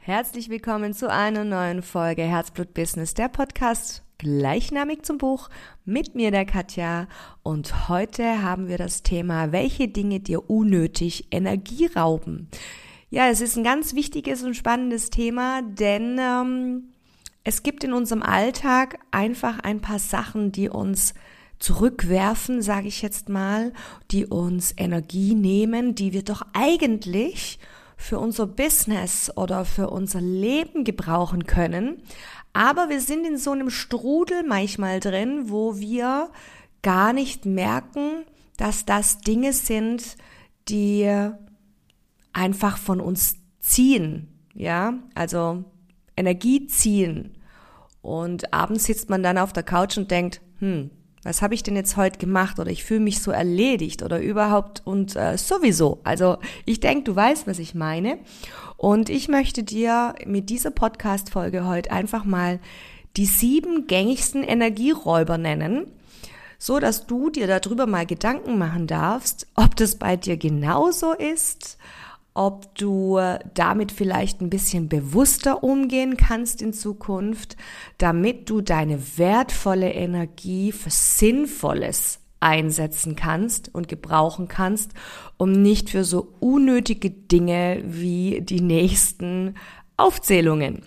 Herzlich willkommen zu einer neuen Folge Herzblut Business, der Podcast gleichnamig zum Buch mit mir, der Katja. Und heute haben wir das Thema, welche Dinge dir unnötig Energie rauben. Ja, es ist ein ganz wichtiges und spannendes Thema, denn es gibt in unserem Alltag einfach ein paar Sachen, die uns zurückwerfen, sage ich jetzt mal, die uns Energie nehmen, die wir doch eigentlich für unser Business oder für unser Leben gebrauchen können. Aber wir sind in so einem Strudel manchmal drin, wo wir gar nicht merken, dass das Dinge sind, die einfach von uns ziehen, ja, also Energie ziehen. Und abends sitzt man dann auf der Couch und denkt, was habe ich denn jetzt heute gemacht oder ich fühle mich so erledigt oder überhaupt und sowieso. Also ich denke, du weißt, was ich meine. Und ich möchte dir mit dieser Podcast-Folge heute einfach mal die 7 gängigsten Energieräuber nennen, so dass du dir darüber mal Gedanken machen darfst, ob das bei dir genauso ist, ob du damit vielleicht ein bisschen bewusster umgehen kannst in Zukunft, damit du deine wertvolle Energie für Sinnvolles einsetzen kannst und gebrauchen kannst, um nicht für so unnötige Dinge wie die nächsten Aufzählungen.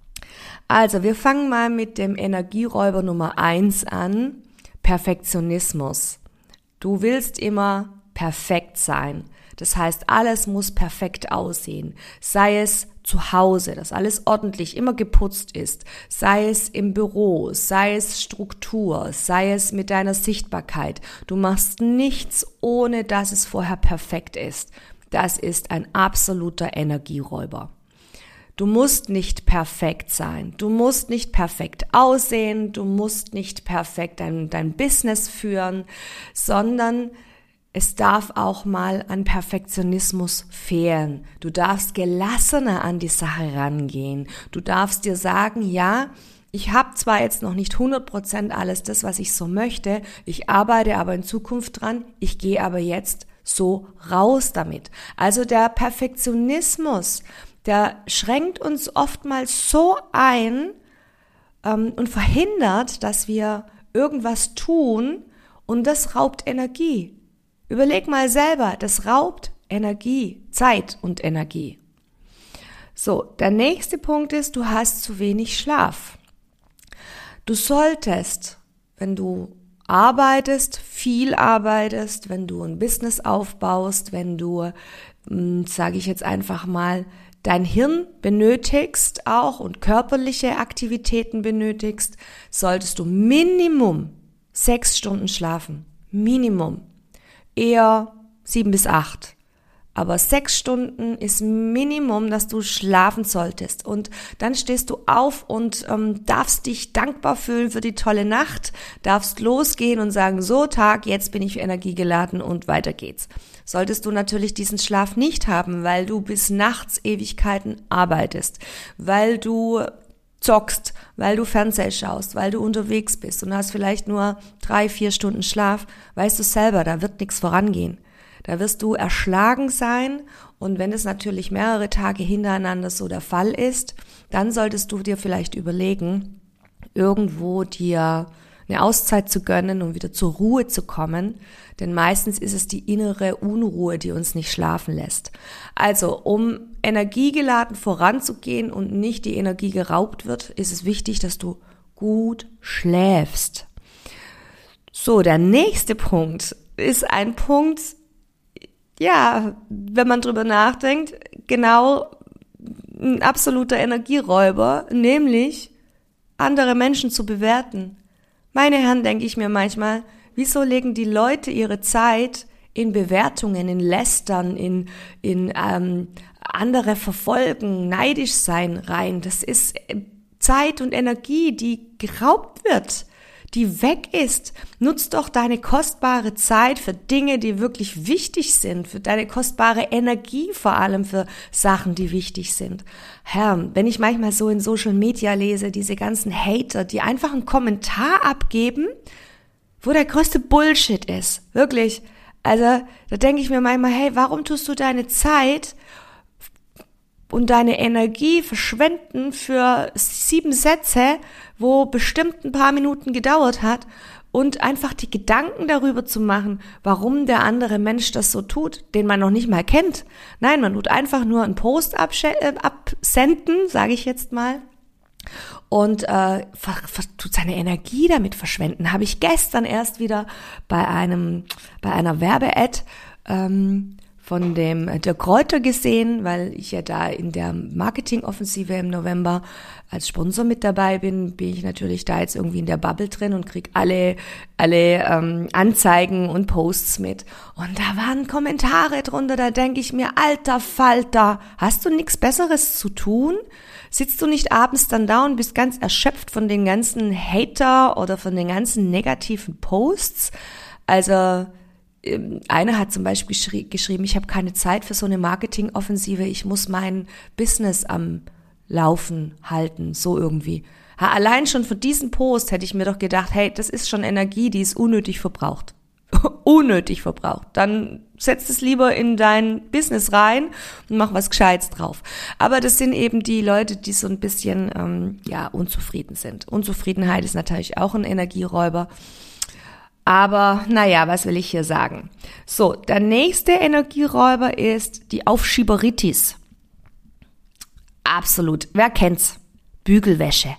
Also, wir fangen mal mit dem Energieräuber Nummer 1 an, Perfektionismus. Du willst immer perfekt sein. Das heißt, alles muss perfekt aussehen. Sei es zu Hause, dass alles ordentlich immer geputzt ist, sei es im Büro, sei es Struktur, sei es mit deiner Sichtbarkeit. Du machst nichts, ohne dass es vorher perfekt ist. Das ist ein absoluter Energieräuber. Du musst nicht perfekt sein, du musst nicht perfekt aussehen, du musst nicht perfekt dein Business führen, sondern es darf auch mal an Perfektionismus fehlen. Du darfst gelassener an die Sache rangehen. Du darfst dir sagen, ja, ich habe zwar jetzt noch nicht 100% alles das, was ich so möchte, ich arbeite aber in Zukunft dran, ich gehe aber jetzt so raus damit. Also der Perfektionismus, der schränkt uns oftmals so ein und verhindert, dass wir irgendwas tun und das raubt Energie. Überleg mal selber, das raubt Energie, Zeit und Energie. So, der nächste Punkt ist, du hast zu wenig Schlaf. Du solltest, wenn du arbeitest, viel arbeitest, wenn du ein Business aufbaust, wenn du, sage ich jetzt einfach mal, dein Hirn benötigst auch und körperliche Aktivitäten benötigst, solltest du Minimum 6 Stunden schlafen. Minimum. Eher 7 bis 8. Aber 6 Stunden ist Minimum, dass du schlafen solltest. Und dann stehst du auf und darfst dich dankbar fühlen für die tolle Nacht, darfst losgehen und sagen, so Tag, jetzt bin ich energiegeladen und weiter geht's. Solltest du natürlich diesen Schlaf nicht haben, weil du bis nachts Ewigkeiten arbeitest, weil du zockst, weil du Fernsehen schaust, weil du unterwegs bist und hast vielleicht nur 3-4 Stunden Schlaf, weißt du selber, da wird nichts vorangehen. Da wirst du erschlagen sein und wenn es natürlich mehrere Tage hintereinander so der Fall ist, dann solltest du dir vielleicht überlegen, irgendwo dir eine Auszeit zu gönnen, um wieder zur Ruhe zu kommen, denn meistens ist es die innere Unruhe, die uns nicht schlafen lässt. Also, um energiegeladen voranzugehen und nicht die Energie geraubt wird, ist es wichtig, dass du gut schläfst. So, der nächste Punkt ist ein Punkt, ja, wenn man drüber nachdenkt, genau ein absoluter Energieräuber, nämlich andere Menschen zu bewerten. Meine Herren, denke ich mir manchmal, wieso legen die Leute ihre Zeit in Bewertungen, in Lästern, in andere verfolgen, neidisch sein rein? Das ist Zeit und Energie, die geraubt wird, die weg ist. Nutz doch deine kostbare Zeit für Dinge, die wirklich wichtig sind, für deine kostbare Energie vor allem für Sachen, die wichtig sind. Herr, wenn ich manchmal so in Social Media lese, diese ganzen Hater, die einfach einen Kommentar abgeben, wo der größte Bullshit ist, wirklich. Also da denke ich mir manchmal, hey, warum tust du deine Zeit und deine Energie verschwenden für 7 Sätze, wo bestimmt ein paar Minuten gedauert hat, und einfach die Gedanken darüber zu machen, warum der andere Mensch das so tut, den man noch nicht mal kennt. Nein, man tut einfach nur einen Post absenden, sage ich jetzt mal, und tut seine Energie damit verschwenden. Habe ich gestern erst wieder bei einer Werbe-Ad von dem Dirk Kräuter gesehen, weil ich ja da in der Marketingoffensive im November als Sponsor mit dabei bin ich natürlich da jetzt irgendwie in der Bubble drin und krieg alle Anzeigen und Posts mit. Und da waren Kommentare drunter, da denke ich mir, alter Falter, hast du nichts Besseres zu tun? Sitzt du nicht abends dann da und bist ganz erschöpft von den ganzen Hater oder von den ganzen negativen Posts? Also einer hat zum Beispiel geschrieben, ich habe keine Zeit für so eine Marketingoffensive, ich muss mein Business am Laufen halten, so irgendwie. Allein schon für diesen Post hätte ich mir doch gedacht, hey, das ist schon Energie, die ist unnötig verbraucht. Unnötig verbraucht. Dann setz es lieber in dein Business rein und mach was Gescheites drauf. Aber das sind eben die Leute, die so ein bisschen unzufrieden sind. Unzufriedenheit ist natürlich auch ein Energieräuber. Aber naja, was will ich hier sagen? So, der nächste Energieräuber ist die Aufschieberitis. Absolut. Wer kennt's? Bügelwäsche.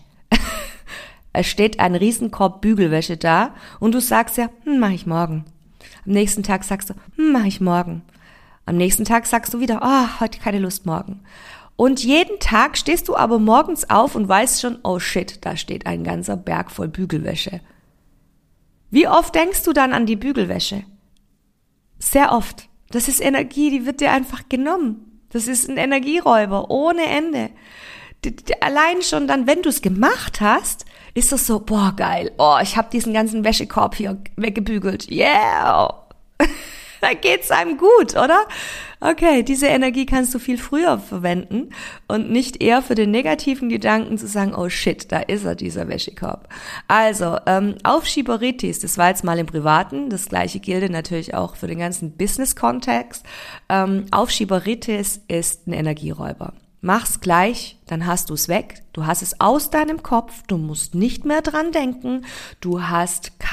Es steht ein Riesenkorb Bügelwäsche da und du sagst ja, mach ich morgen. Am nächsten Tag sagst du, mach ich morgen. Am nächsten Tag sagst du wieder, heute keine Lust, morgen. Und jeden Tag stehst du aber morgens auf und weißt schon, oh shit, da steht ein ganzer Berg voll Bügelwäsche. Wie oft denkst du dann an die Bügelwäsche? Sehr oft. Das ist Energie, die wird dir einfach genommen. Das ist ein Energieräuber ohne Ende. Allein schon dann, wenn du es gemacht hast, ist das so, boah, geil. Oh, ich habe diesen ganzen Wäschekorb hier weggebügelt. Yeah. Da geht's einem gut, oder? Okay, diese Energie kannst du viel früher verwenden und nicht eher für den negativen Gedanken zu sagen, oh shit, da ist er, dieser Wäschekorb. Also, Aufschieberitis, das war jetzt mal im Privaten, das gleiche gilt natürlich auch für den ganzen Business-Kontext. Aufschieberitis ist ein Energieräuber. Mach's gleich, dann hast du es weg. Du hast es aus deinem Kopf. Du musst nicht mehr dran denken. Du hast du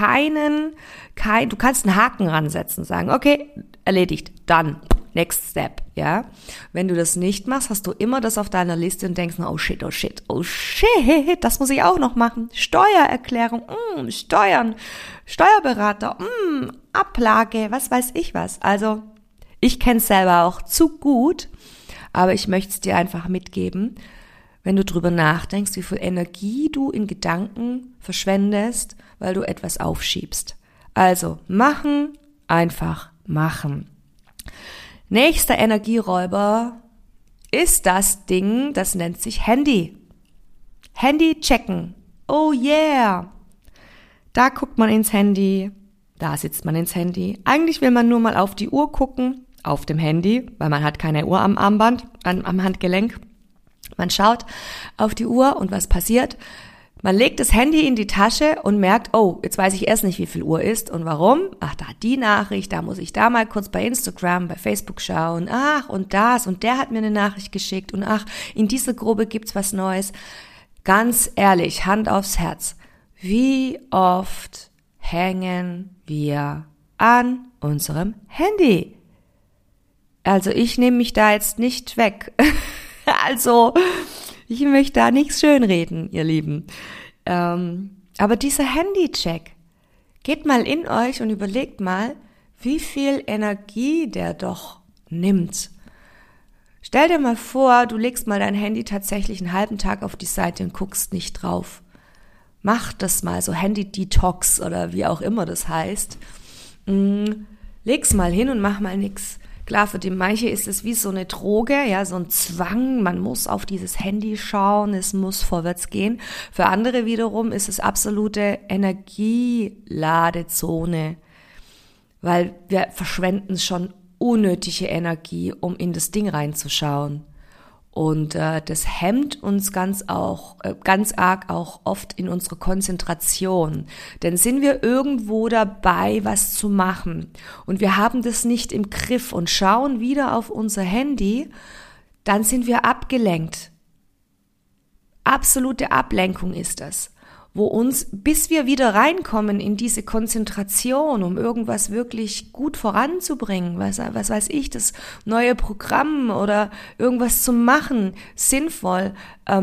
kannst einen Haken ransetzen, sagen, okay, erledigt, dann, next step, ja. Wenn du das nicht machst, hast du immer das auf deiner Liste und denkst, oh shit, das muss ich auch noch machen. Steuererklärung, Steuern, Steuerberater, Ablage, was weiß ich was. Also, ich kenne es selber auch zu gut. Aber ich möchte es dir einfach mitgeben, wenn du drüber nachdenkst, wie viel Energie du in Gedanken verschwendest, weil du etwas aufschiebst. Also machen, einfach machen. Nächster Energieräuber ist das Ding, das nennt sich Handy. Handy checken. Oh yeah. Da guckt man ins Handy, da sitzt man ins Handy. Eigentlich will man nur mal auf die Uhr gucken. Auf dem Handy, weil man hat keine Uhr am Armband, am Handgelenk. Man schaut auf die Uhr und was passiert? Man legt das Handy in die Tasche und merkt, oh, jetzt weiß ich erst nicht, wie viel Uhr ist und warum. Ach, da hat die Nachricht, da muss ich da mal kurz bei Instagram, bei Facebook schauen. Ach, und das und der hat mir eine Nachricht geschickt und ach, in dieser Gruppe gibt's was Neues. Ganz ehrlich, Hand aufs Herz. Wie oft hängen wir an unserem Handy? Also ich nehme mich da jetzt nicht weg. Also ich möchte da nichts schönreden, ihr Lieben. Aber dieser Handycheck, geht mal in euch und überlegt mal, wie viel Energie der doch nimmt. Stell dir mal vor, du legst mal dein Handy tatsächlich einen halben Tag auf die Seite und guckst nicht drauf. Mach das mal, so Handy-Detox oder wie auch immer das heißt. Leg's mal hin und mach mal nix. Klar, für die manche ist es wie so eine Droge, ja, so ein Zwang, man muss auf dieses Handy schauen, es muss vorwärts gehen. Für andere wiederum ist es absolute Energieladezone, weil wir verschwenden schon unnötige Energie, um in das Ding reinzuschauen. Und das hemmt uns ganz arg auch oft in unserer Konzentration. Denn sind wir irgendwo dabei, was zu machen und wir haben das nicht im Griff und schauen wieder auf unser Handy, dann sind wir abgelenkt. Absolute Ablenkung ist das, wo uns, bis wir wieder reinkommen in diese Konzentration, um irgendwas wirklich gut voranzubringen, was weiß ich, das neue Programm oder irgendwas zu machen, sinnvoll,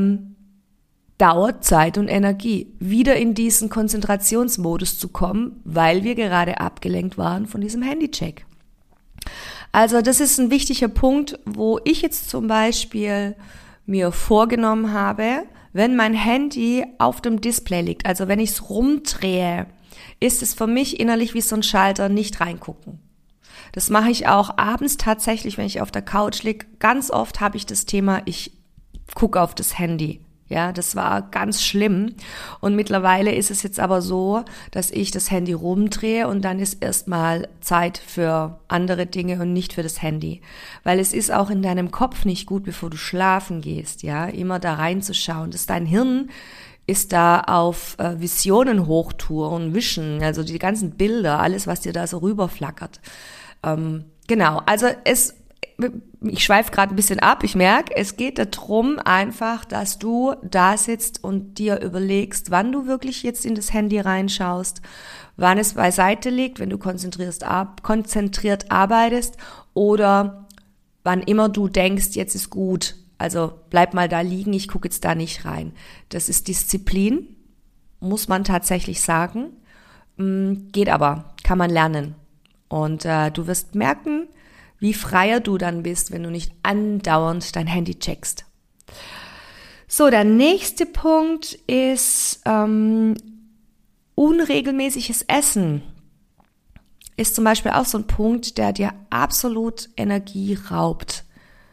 dauert Zeit und Energie, wieder in diesen Konzentrationsmodus zu kommen, weil wir gerade abgelenkt waren von diesem Handycheck. Also das ist ein wichtiger Punkt, wo ich jetzt zum Beispiel mir vorgenommen habe, wenn mein Handy auf dem Display liegt, also wenn ich es rumdrehe, ist es für mich innerlich wie so ein Schalter, nicht reingucken. Das mache ich auch abends tatsächlich, wenn ich auf der Couch liege. Ganz oft habe ich das Thema, ich gucke auf das Handy. Ja, das war ganz schlimm. Und mittlerweile ist es jetzt aber so, dass ich das Handy rumdrehe und dann ist erstmal Zeit für andere Dinge und nicht für das Handy. Weil es ist auch in deinem Kopf nicht gut, bevor du schlafen gehst, ja, immer da reinzuschauen. Dein Hirn ist da auf Visionen Hochtour und Wischen, also die ganzen Bilder, alles, was dir da so rüberflackert. Genau, also ich schweife gerade ein bisschen ab, ich merke, es geht darum einfach, dass du da sitzt und dir überlegst, wann du wirklich jetzt in das Handy reinschaust, wann es beiseite liegt, wenn du konzentriert arbeitest oder wann immer du denkst, jetzt ist gut, also bleib mal da liegen, ich gucke jetzt da nicht rein. Das ist Disziplin, muss man tatsächlich sagen, geht aber, kann man lernen und du wirst merken, wie freier du dann bist, wenn du nicht andauernd dein Handy checkst. So, der nächste Punkt ist unregelmäßiges Essen. Ist zum Beispiel auch so ein Punkt, der dir absolut Energie raubt.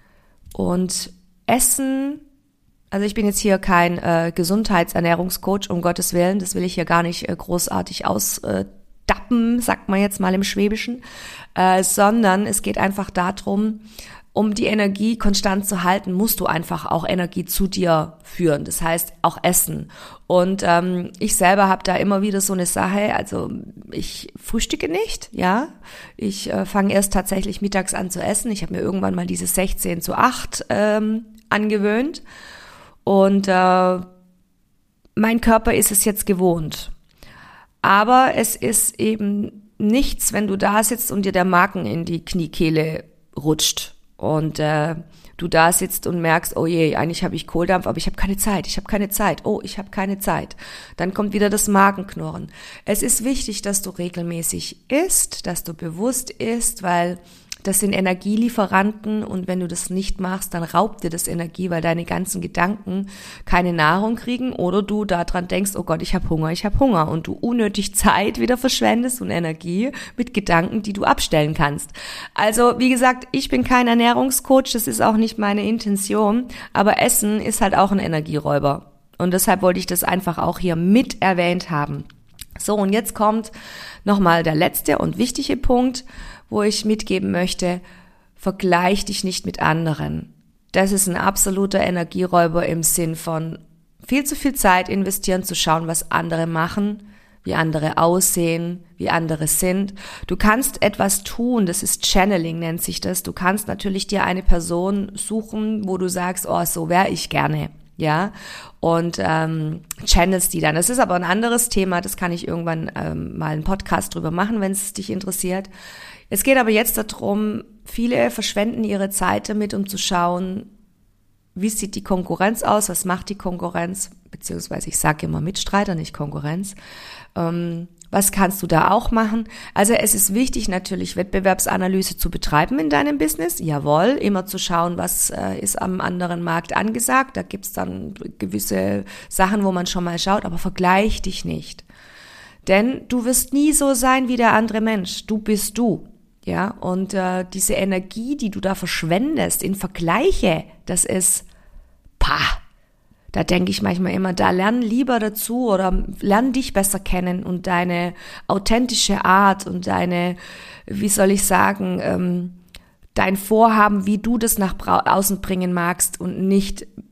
Und Essen, also ich bin jetzt hier kein Gesundheitsernährungscoach, um Gottes Willen, das will ich hier gar nicht großartig dappen, sagt man jetzt mal im Schwäbischen, sondern es geht einfach darum, um die Energie konstant zu halten, musst du einfach auch Energie zu dir führen, das heißt auch essen. Und ich selber habe da immer wieder so eine Sache, also ich frühstücke nicht, ja, ich fange erst tatsächlich mittags an zu essen, ich habe mir irgendwann mal diese 16:8 angewöhnt und mein Körper ist es jetzt gewohnt. Aber es ist eben nichts, wenn du da sitzt und dir der Magen in die Kniekehle rutscht und du da sitzt und merkst, oh je, eigentlich habe ich Kohldampf, aber ich habe keine Zeit, oh, ich habe keine Zeit. Dann kommt wieder das Magenknurren. Es ist wichtig, dass du regelmäßig isst, dass du bewusst isst, weil das sind Energielieferanten und wenn du das nicht machst, dann raubt dir das Energie, weil deine ganzen Gedanken keine Nahrung kriegen oder du daran denkst, oh Gott, ich habe Hunger und du unnötig Zeit wieder verschwendest und Energie mit Gedanken, die du abstellen kannst. Also wie gesagt, ich bin kein Ernährungscoach, das ist auch nicht meine Intention, aber Essen ist halt auch ein Energieräuber und deshalb wollte ich das einfach auch hier mit erwähnt haben. So, und jetzt kommt nochmal der letzte und wichtige Punkt, wo ich mitgeben möchte, vergleich dich nicht mit anderen. Das ist ein absoluter Energieräuber im Sinn von viel zu viel Zeit investieren, zu schauen, was andere machen, wie andere aussehen, wie andere sind. Du kannst etwas tun, das ist Channeling, nennt sich das. Du kannst natürlich dir eine Person suchen, wo du sagst, oh, so wäre ich gerne. Ja, und channelst die dann. Das ist aber ein anderes Thema, das kann ich irgendwann mal einen Podcast drüber machen, wenn es dich interessiert. Es geht aber jetzt darum, viele verschwenden ihre Zeit damit, um zu schauen, wie sieht die Konkurrenz aus, was macht die Konkurrenz, beziehungsweise ich sage immer Mitstreiter, nicht Konkurrenz. Was kannst du da auch machen? Also es ist wichtig natürlich, Wettbewerbsanalyse zu betreiben in deinem Business. Jawohl, immer zu schauen, was ist am anderen Markt angesagt. Da gibt's dann gewisse Sachen, wo man schon mal schaut, aber vergleich dich nicht. Denn du wirst nie so sein wie der andere Mensch. Du bist du. Ja, und diese Energie, die du da verschwendest in Vergleiche, das ist, da denke ich manchmal immer, da lern lieber dazu oder lern dich besser kennen und deine authentische Art und deine, wie soll ich sagen, dein Vorhaben, wie du das nach außen bringen magst und nicht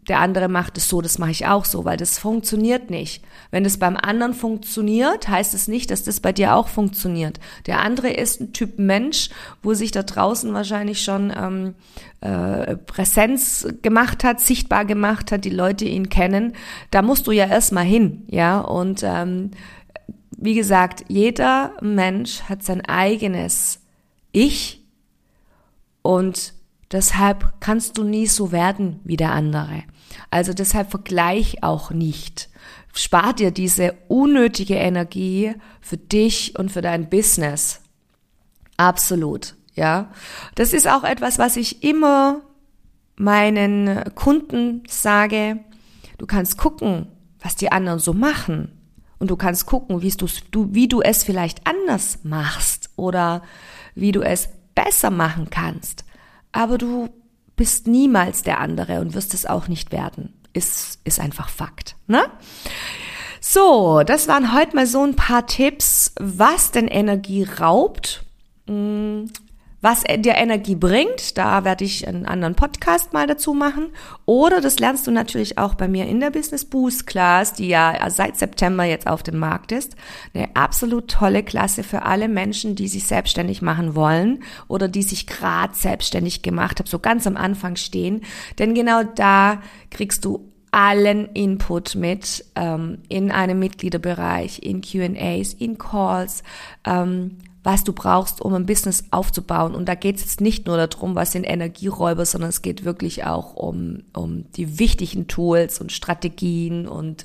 der andere macht es so, das mache ich auch so, weil das funktioniert nicht. Wenn es beim anderen funktioniert, heißt es nicht, dass das bei dir auch funktioniert. Der andere ist ein Typ Mensch, wo sich da draußen wahrscheinlich schon Präsenz gemacht hat, sichtbar gemacht hat, die Leute ihn kennen. Da musst du ja erstmal hin, ja. Und wie gesagt, jeder Mensch hat sein eigenes Ich und deshalb kannst du nie so werden wie der andere. Also deshalb vergleich auch nicht. Spar dir diese unnötige Energie für dich und für dein Business. Absolut, ja. Das ist auch etwas, was ich immer meinen Kunden sage. Du kannst gucken, was die anderen so machen. Und du kannst gucken, wie du es vielleicht anders machst oder wie du es besser machen kannst. Aber du bist niemals der andere und wirst es auch nicht werden. Ist einfach Fakt, ne? So, das waren heute mal so ein paar Tipps, was denn Energie raubt, was dir Energie bringt. Da werde ich einen anderen Podcast mal dazu machen. Oder das lernst du natürlich auch bei mir in der Business Boost Class, die ja seit September jetzt auf dem Markt ist. Eine absolut tolle Klasse für alle Menschen, die sich selbstständig machen wollen oder die sich gerade selbstständig gemacht haben, so ganz am Anfang stehen. Denn genau da kriegst du allen Input mit in einem Mitgliederbereich, in Q&As, in Calls, was du brauchst, um ein Business aufzubauen. Und da geht es jetzt nicht nur darum, was sind Energieräuber, sondern es geht wirklich auch um die wichtigen Tools und Strategien und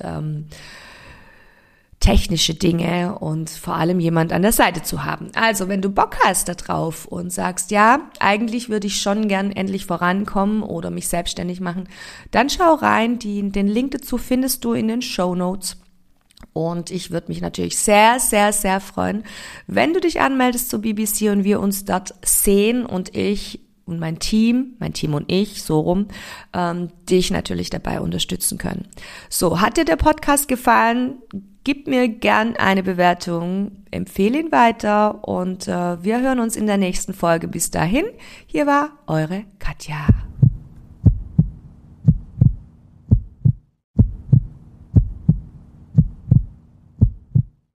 technische Dinge und vor allem jemand an der Seite zu haben. Also, wenn du Bock hast da drauf und sagst, ja, eigentlich würde ich schon gern endlich vorankommen oder mich selbstständig machen, dann schau rein. Den Link dazu findest du in den Shownotes. Und ich würde mich natürlich sehr, sehr, sehr freuen, wenn du dich anmeldest zur BBC und wir uns dort sehen und ich und mein Team und ich, so rum, dich natürlich dabei unterstützen können. So, hat dir der Podcast gefallen? Gib mir gern eine Bewertung, empfehle ihn weiter und wir hören uns in der nächsten Folge. Bis dahin, hier war eure Katja.